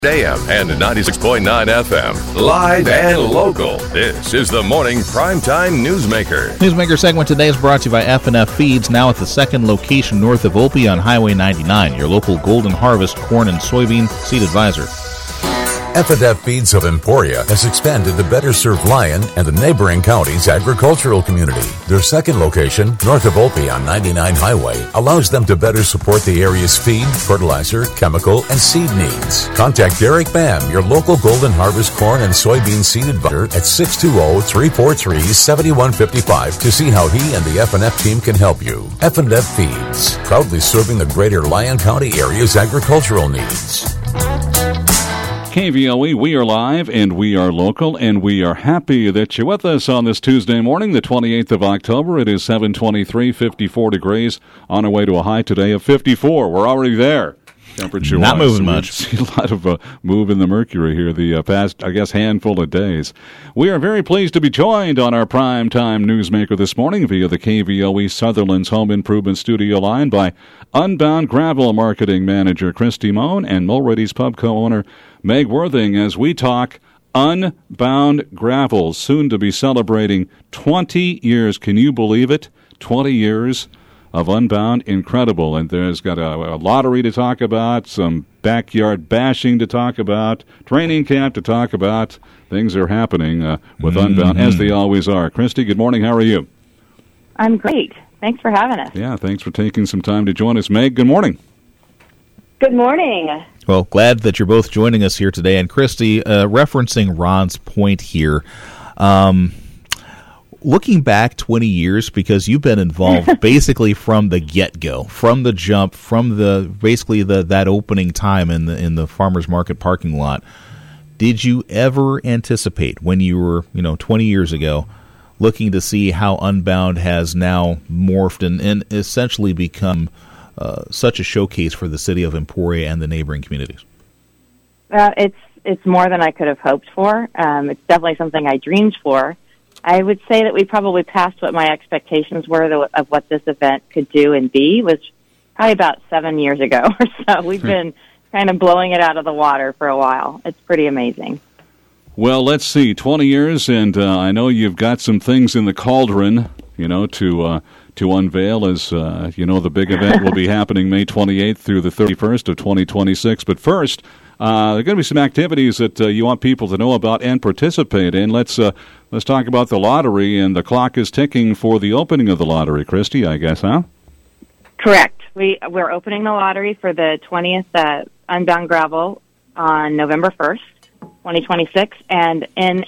AM and 96.9 FM. Live and local. This is the Morning Primetime Newsmaker. Newsmaker segment today is brought to you by F&F Feeds, now at the second location north of Opie on Highway 99, your local Golden Harvest corn and soybean seed advisor. F&F Feeds of Emporia has expanded to better serve Lyon and the neighboring county's agricultural community. Their second location, north of Opie on 99 Highway, allows them to better support the area's feed, fertilizer, chemical, and seed needs. Contact Derek Bam, your local Golden Harvest corn and soybean seed advisor at 620-343-7155 to see how he and the F&F team can help you. F&F Feeds, proudly serving the greater Lyon County area's agricultural needs. KVOE, we are live and we are local, and we are happy that you're with us on this Tuesday morning, the 28th of October. It is 7:23, 54 degrees, on our way to a high today of 54. We're already there. Temperature not moving so much. See a lot of move in the mercury here the past, I guess, handful of days. We are very pleased to be joined on our primetime newsmaker this morning via the KVOE Sutherland's Home Improvement Studio line by Unbound Gravel Marketing Manager Christy Moan and Mulready's Pub co-owner Meg Worthing as we talk Unbound Gravel, soon to be celebrating 20 years. Can you believe it? 20 years of Unbound, incredible. And there's got a lottery to talk about, some backyard bashing to talk about, training camp to talk about. Things are happening with Unbound, as they always are. Christy, good morning. How are you? I'm great. Thanks for having us. Yeah, thanks for taking some time to join us. Meg, good morning. Good morning. Well, glad that you're both joining us here today. And Christy, referencing Ron's point here, looking back 20 years, because you've been involved basically from the get-go, from the jump, from that opening time in the farmers market parking lot. Did you ever anticipate when you were 20 years ago looking to see how Unbound has now morphed and essentially become such a showcase for the city of Emporia and the neighboring communities? It's more than I could have hoped for. It's definitely something I dreamed for. I would say that we probably passed what my expectations were of what this event could do and be, was probably about 7 years ago or so. We've been kind of blowing it out of the water for a while. It's pretty amazing. Well, let's see, 20 years, and I know you've got some things in the cauldron, to unveil as, the big event will be happening May 28th through the 31st of 2026. But first, there are going to be some activities that you want people to know about and participate in. Let's talk about the lottery, and the clock is ticking for the opening of the lottery, Christy, I guess, huh? Correct. We're opening the lottery for the 20th Unbound Gravel on November 1st, 2026, and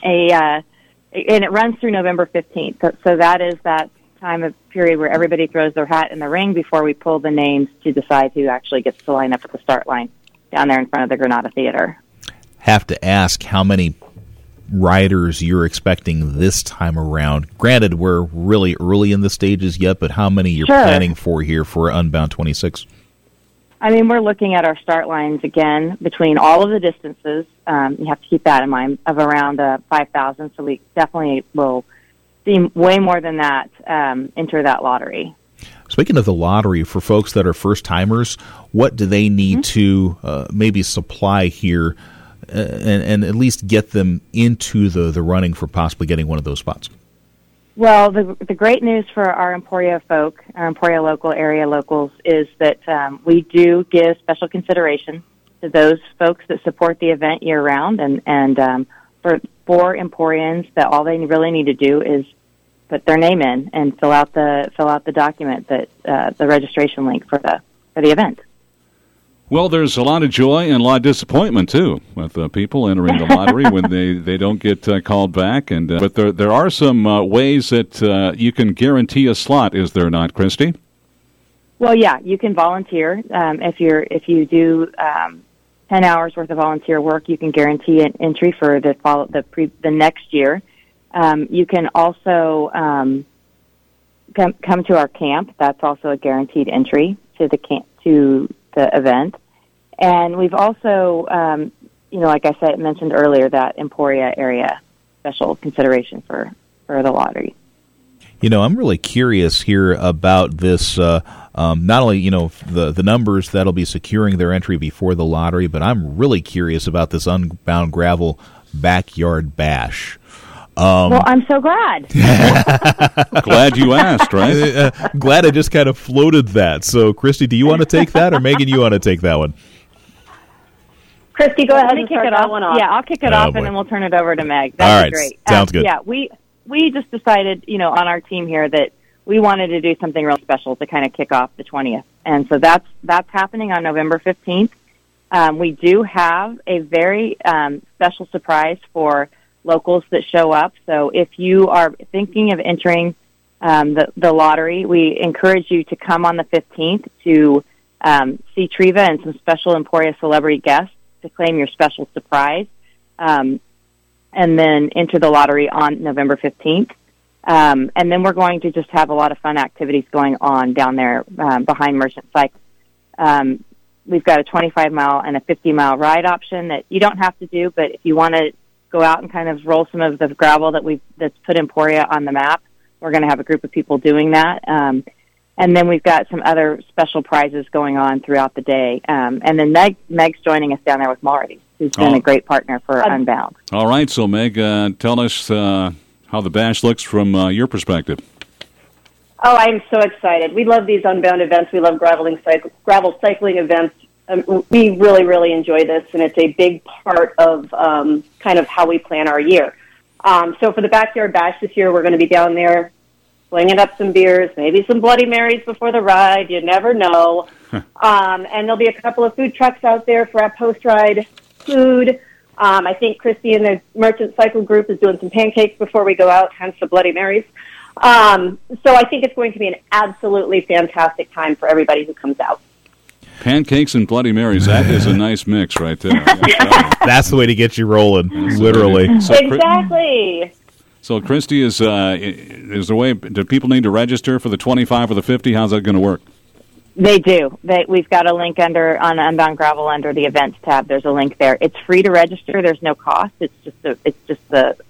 it runs through November 15th. So that is that time of period where everybody throws their hat in the ring before we pull the names to decide who actually gets to line up at the start line down there in front of the Granada Theater. Have to ask how many riders you're expecting this time around. Granted, we're really early in the stages yet, but how many you're planning for here for Unbound 26? I mean, we're looking at our start lines again between all of the distances. You have to keep that in mind, of around 5,000. So we definitely will see way more than that enter that lottery. Speaking of the lottery, for folks that are first-timers, what do they need to maybe supply here and at least get them into the running for possibly getting one of those spots? Well, the great news for our Emporia folk, our Emporia local area locals, is that we do give special consideration to those folks that support the event year-round, and for Emporians, that all they really need to do is put their name in and fill out the document, that the registration link for the event. Well, there's a lot of joy and a lot of disappointment too with people entering the lottery when they don't get called back. And but there are some ways that you can guarantee a slot, is there not, Christy? Well, yeah, you can volunteer if you do 10 hours worth of volunteer work. You can guarantee an entry for the next year. You can also come to our camp. That's also a guaranteed entry to the event. And we've also, like I mentioned earlier, that Emporia area special consideration for the lottery. I'm really curious here about this. Not only, the numbers that'll be securing their entry before the lottery, but I'm really curious about this Unbound Gravel Backyard Bash. Well, I'm so glad. Glad you asked, right? Glad I just kind of floated that. So, Christy, do you want to take that, or Megan, you want to take that one? Christy, go ahead Let me and kick start it that off. one off. Yeah, I'll kick it off, boy. and then we'll turn it over to Meg. All That'd right, be great. sounds good. Yeah, we just decided, on our team here that we wanted to do something real special to kind of kick off the 20th. And so that's happening on November 15th. We do have a very special surprise for locals that show up. So if you are thinking of entering the lottery, we encourage you to come on the 15th to see Treva and some special Emporia celebrity guests to claim your special surprise, and then enter the lottery on November 15th. And then we're going to just have a lot of fun activities going on down there behind Merchant Cycle. We've got a 25-mile and a 50-mile ride option that you don't have to do, but if you want to go out and kind of roll some of the gravel that's put Emporia on the map, we're going to have a group of people doing that. And then we've got some other special prizes going on throughout the day. And then Meg's joining us down there with Marty, who's been a great partner for Unbound. All right, so Meg, tell us how the bash looks from your perspective. Oh, I'm so excited. We love these Unbound events. We love gravel cycling events. We really, really enjoy this, and it's a big part of kind of how we plan our year. So for the Backyard Bash this year, we're going to be down there slinging up some beers, maybe some Bloody Marys before the ride. You never know. And there'll be a couple of food trucks out there for our post-ride food. I think Christy and the Merchant Cycle group is doing some pancakes before we go out, hence the Bloody Marys. So I think it's going to be an absolutely fantastic time for everybody who comes out. Pancakes and Bloody Marys, that is a nice mix right there. That's the way to get you rolling, literally. So, Exactly. So, Christy, is there a way, do people need to register for the 25 or the 50? How's that going to work? They do. We've got a link on Unbound Gravel under the events tab. There's a link there. It's free to register. There's no cost. It's just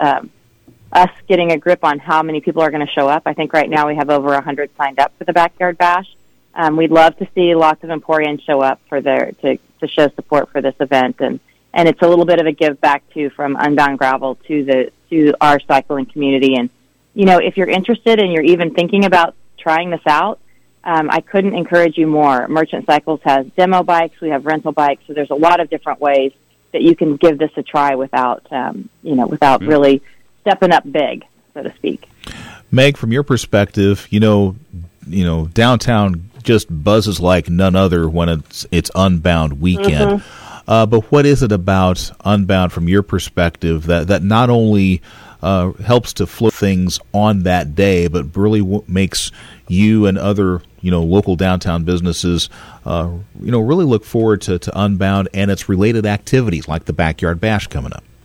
us getting a grip on how many people are going to show up. I think right now we have over 100 signed up for the Backyard Bash. We'd love to see lots of Emporians show up to show support for this event, and it's a little bit of a give back too from Unbound Gravel to our cycling community. And if you're interested and you're even thinking about trying this out, I couldn't encourage you more. Merchant Cycles has demo bikes. We have rental bikes. So there's a lot of different ways that you can give this a try without really stepping up big, so to speak. Meg, from your perspective, downtown just buzzes like none other when it's Unbound weekend. Mm-hmm. But what is it about Unbound from your perspective that not only helps to flow things on that day, but really makes you and other local downtown businesses really look forward to Unbound and its related activities like the Backyard Bash coming up?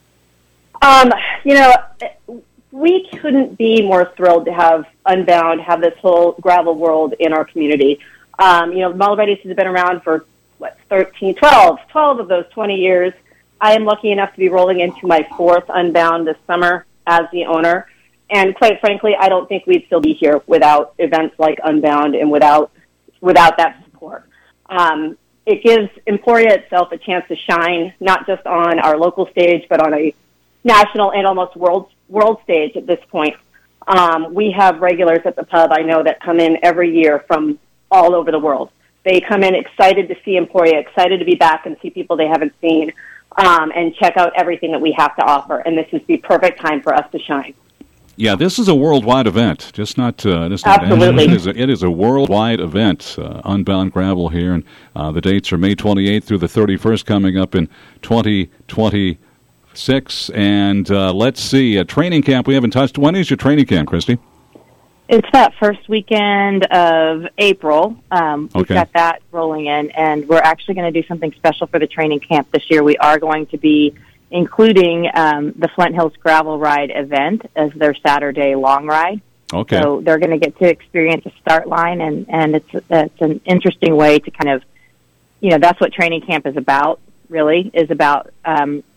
We couldn't be more thrilled to have Unbound, have this whole gravel world in our community. Model Readies has been around for 12 of those 20 years. I am lucky enough to be rolling into my 4th Unbound this summer as the owner. And quite frankly, I don't think we'd still be here without events like Unbound and without that support. It gives Emporia itself a chance to shine, not just on our local stage, but on a national and almost world stage at this point. We have regulars at the pub, I know, that come in every year from all over the world. They come in excited to see Emporia, excited to be back and see people they haven't seen, and check out everything that we have to offer. And this is the perfect time for us to shine. Yeah, this is a worldwide event, just not Absolutely. It is a worldwide event, Unbound Gravel here, and the dates are May 28th through the 31st, coming up in 2026. And let's see, a training camp we haven't touched. When is your training camp, Christy? It's that first weekend of April. We've got that rolling in, and we're actually going to do something special for the training camp this year. We are going to be including the Flint Hills Gravel Ride event as their Saturday long ride. Okay. So they're going to get to experience a start line, and it's an interesting way to kind of, that's what training camp is about, really, is about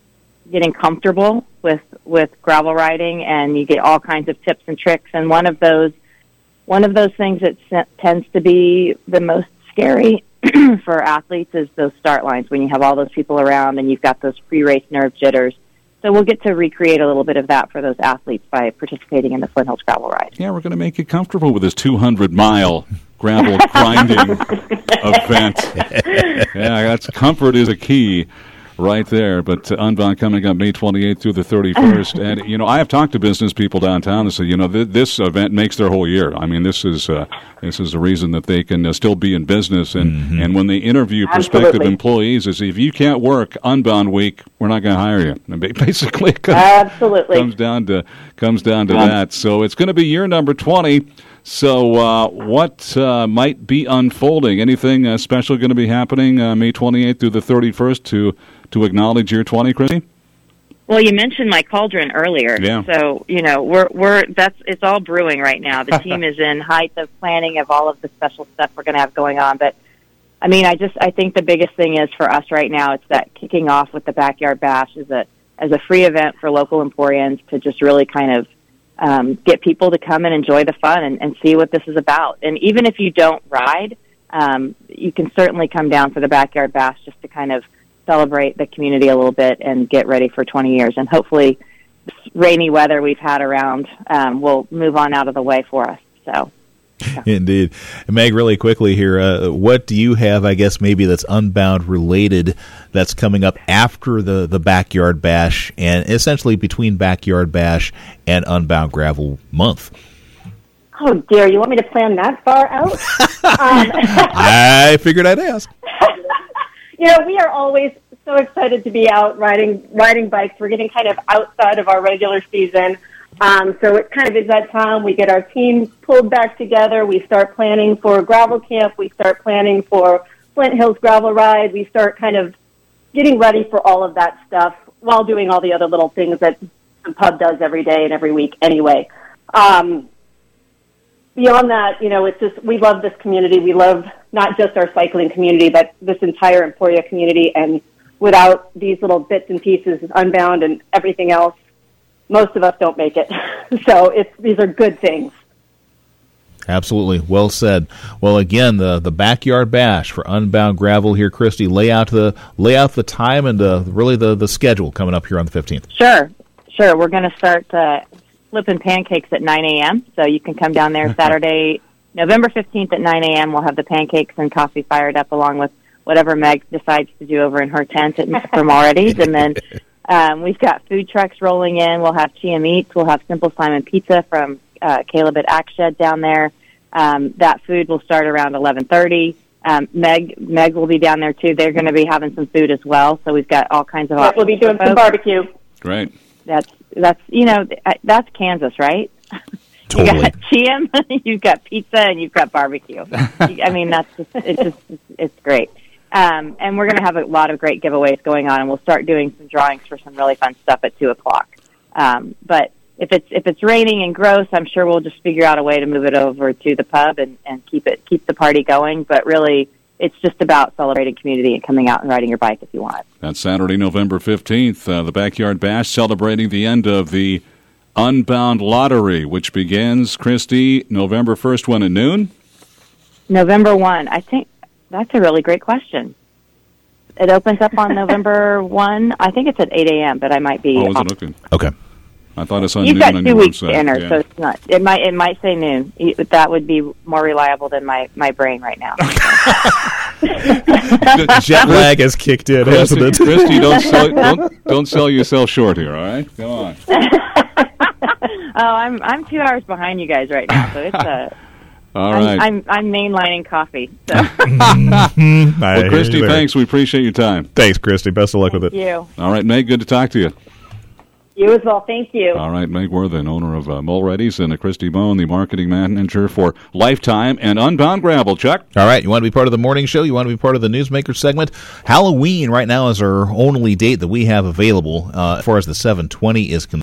getting comfortable with gravel riding, and you get all kinds of tips and tricks. And one of those things that tends to be the most scary for athletes is those start lines when you have all those people around and you've got those pre-race nerve jitters. So we'll get to recreate a little bit of that for those athletes by participating in the Flint Hills Gravel Ride. Yeah, we're going to make you comfortable with this 200-mile gravel grinding event. Yeah, comfort is a key right there. But Unbound coming up May 28th through the 31st. And, I have talked to business people downtown and say, this event makes their whole year. I mean, this is a reason that they can still be in business. And, and when they interview prospective employees, is if you can't work Unbound week, we're not going to hire you. And basically, it comes down to that. So it's going to be year number 20. So what might be unfolding? Anything special going to be happening May 28th through the 31st to acknowledge year 20, Christy? Well, you mentioned my cauldron earlier. Yeah. So, it's all brewing right now. The team is in height of planning of all of the special stuff we're going to have going on. But, I mean, I think the biggest thing is for us right now, it's that kicking off with the Backyard Bash as a free event for local Emporians to just really kind of get people to come and enjoy the fun and see what this is about. And even if you don't ride, you can certainly come down for the Backyard Bash just to kind of celebrate the community a little bit and get ready for 20 years. And hopefully this rainy weather we've had around will move on out of the way for us. So. Yeah. Indeed. And Meg, really quickly here, what do you have, I guess, maybe that's Unbound related that's coming up after the Backyard Bash and essentially between Backyard Bash and Unbound Gravel Month? Oh, dear. You want me to plan that far out? I figured I'd ask. We are always so excited to be out riding bikes. We're getting kind of outside of our regular season. So it kind of is that time we get our teams pulled back together. We start planning for gravel camp. We start planning for Flint Hills Gravel Ride. We start kind of getting ready for all of that stuff while doing all the other little things that the pub does every day and every week anyway. Beyond that, it's just, we love this community. We love not just our cycling community, but this entire Emporia community. And without these little bits and pieces, Unbound and everything else, most of us don't make it. So these are good things. Absolutely. Well said. Well, again, the Backyard Bash for Unbound Gravel here, Christy. Lay out the time and really the schedule coming up here on the 15th. Sure. We're going to start flipping pancakes at 9 a.m., so you can come down there Saturday, November 15th at 9 a.m. We'll have the pancakes and coffee fired up along with whatever Meg decides to do over in her tent from Already's. And then we've got food trucks rolling in. We'll have Chia Meats. We'll have Simple Simon Pizza from Caleb at Axe Shed down there. That food will start around 11:30. Meg will be down there, too. They're going to be having some food as well, so we've got all kinds of options. We'll be doing some barbecue. Great. That's Kansas, right? Totally. You got Chia, you've got pizza, and you've got barbecue. I mean, it's great. And we're going to have a lot of great giveaways going on, and we'll start doing some drawings for some really fun stuff at 2:00. But if it's raining and gross, I'm sure we'll just figure out a way to move it over to the pub and keep the party going. But really, it's just about celebrating community and coming out and riding your bike if you want. That's Saturday, November 15th, the Backyard Bash, celebrating the end of the Unbound Lottery, which begins, Christy, November 1st, when at noon? November 1. I think that's a really great question. It opens up on November 1. I think it's at 8 a.m., but I might be... Oh, is it okay? Okay. I thought it said You've noon got on 2 your weeks website. to enter, so it's not. It might say noon. That would be more reliable than my brain right now. Jet lag has kicked in, hasn't it? Christy, don't sell yourself short here, all right? Come on. I'm 2 hours behind you guys right now, so it's all right. I'm mainlining coffee. So. Well, Christy, thanks. We appreciate your time. Thanks, Christy. Best of luck with it. Thank you. All right, Meg, good to talk to you. You as well. Thank you. All right, Meg Worthen, owner of Mulready's, and Christy Bone, the marketing manager for Lifetime and Unbound Gravel. Chuck? All right, you want to be part of the morning show? You want to be part of the Newsmaker segment? Halloween right now is our only date that we have available as far as the 720 is concerned.